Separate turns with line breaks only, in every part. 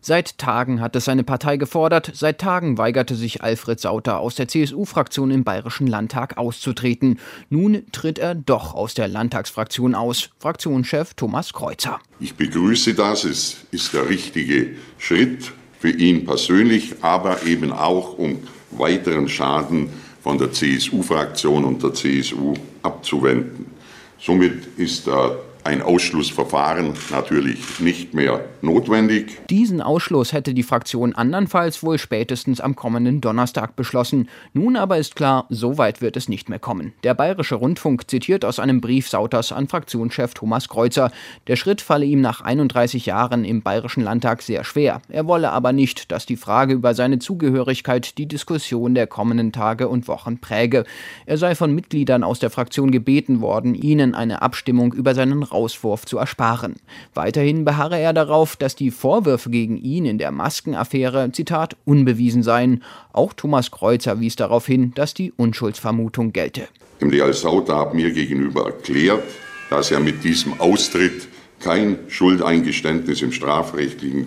Seit Tagen hat es seine Partei gefordert. Seit Tagen weigerte sich Alfred Sauter aus der CSU-Fraktion im Bayerischen Landtag auszutreten. Nun tritt er doch aus der Landtagsfraktion aus. Fraktionschef Thomas Kreuzer.
Ich begrüße das. Es ist der richtige Schritt für ihn persönlich, aber eben auch, um weiteren Schaden von der CSU-Fraktion und der CSU abzuwenden. Somit ist ein Ausschlussverfahren natürlich nicht mehr notwendig.
Diesen Ausschluss hätte die Fraktion andernfalls wohl spätestens am kommenden Donnerstag beschlossen. Nun aber ist klar, so weit wird es nicht mehr kommen. Der Bayerische Rundfunk zitiert aus einem Brief Sauters an Fraktionschef Thomas Kreuzer. Der Schritt falle ihm nach 31 Jahren im Bayerischen Landtag sehr schwer. Er wolle aber nicht, dass die Frage über seine Zugehörigkeit die Diskussion der kommenden Tage und Wochen präge. Er sei von Mitgliedern aus der Fraktion gebeten worden, ihnen eine Abstimmung über seinen Rauswurf zu ersparen. Weiterhin beharre er darauf, dass die Vorwürfe gegen ihn in der Maskenaffäre, Zitat, unbewiesen seien. Auch Thomas Kreuzer wies darauf hin, dass die Unschuldsvermutung gelte.
MdA Sauter hat mir gegenüber erklärt, dass er mit diesem Austritt kein Schuldeingeständnis im strafrechtlichen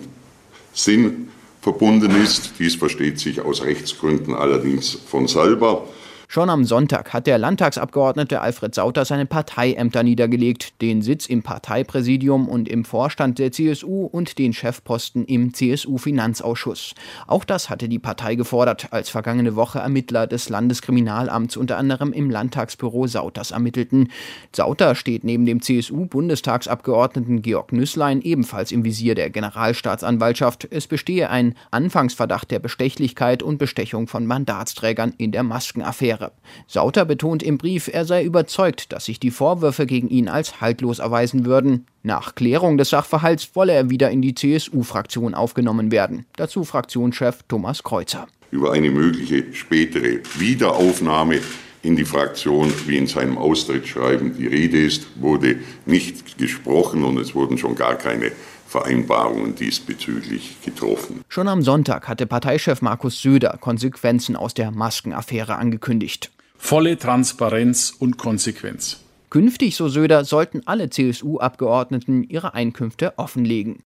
Sinn verbunden ist. Dies versteht sich aus Rechtsgründen allerdings von selber.
Schon am Sonntag hat der Landtagsabgeordnete Alfred Sauter seine Parteiämter niedergelegt, den Sitz im Parteipräsidium und im Vorstand der CSU und den Chefposten im CSU-Finanzausschuss. Auch das hatte die Partei gefordert, als vergangene Woche Ermittler des Landeskriminalamts unter anderem im Landtagsbüro Sauters ermittelten. Sauter steht neben dem CSU-Bundestagsabgeordneten Georg Nüßlein ebenfalls im Visier der Generalstaatsanwaltschaft. Es bestehe ein Anfangsverdacht der Bestechlichkeit und Bestechung von Mandatsträgern in der Maskenaffäre. Sauter betont im Brief, er sei überzeugt, dass sich die Vorwürfe gegen ihn als haltlos erweisen würden. Nach Klärung des Sachverhalts wolle er wieder in die CSU-Fraktion aufgenommen werden. Dazu Fraktionschef Thomas Kreuzer.
Über eine mögliche spätere Wiederaufnahme in die Fraktion, wie in seinem Austrittsschreiben die Rede ist, wurde nicht gesprochen und es wurden schon gar keine Vereinbarungen diesbezüglich getroffen.
Schon am Sonntag hatte Parteichef Markus Söder Konsequenzen aus der Maskenaffäre angekündigt.
Volle Transparenz und Konsequenz.
Künftig, so Söder, sollten alle CSU-Abgeordneten ihre Einkünfte offenlegen.